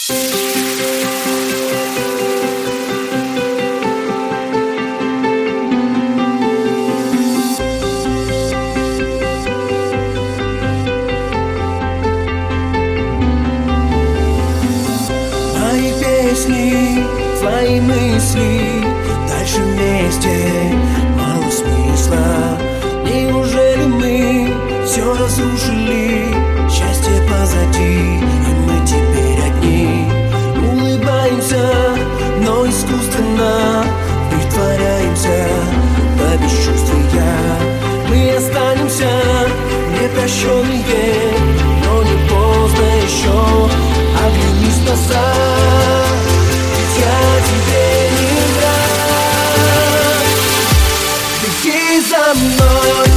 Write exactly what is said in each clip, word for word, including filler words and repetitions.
Мои песни, твои мысли, дальше вместе мало смысла. Неужели мы все разрушили? Счастье позади, и мы теперь одни. Улыбаемся, но искусственно притворяемся до бесчувствия. Мы останемся непрощенные, но не поздно еще. Оглянись назад, ведь я тебе не враг. Беги за мной.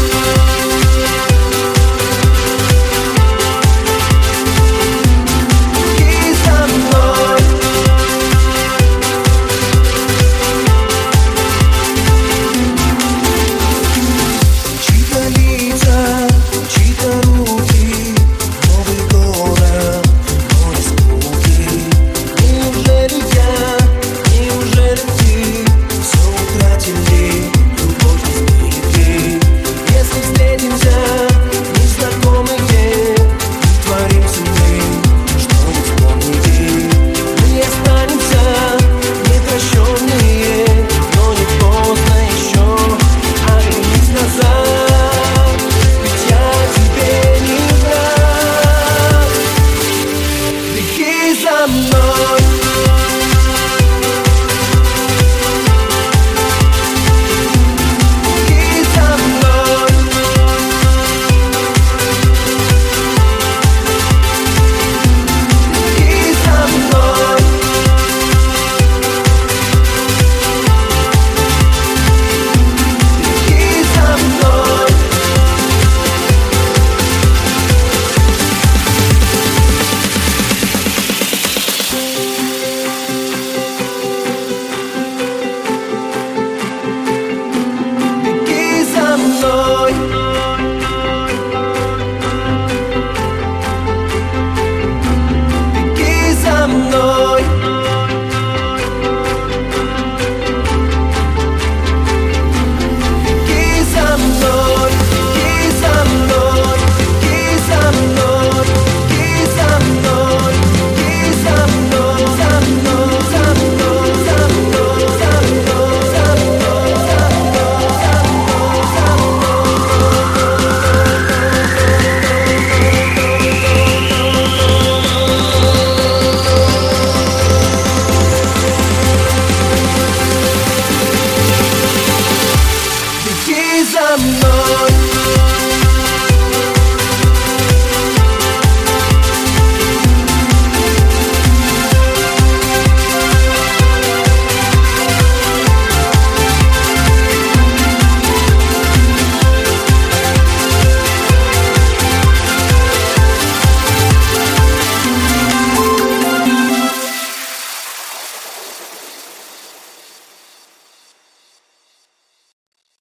За мной.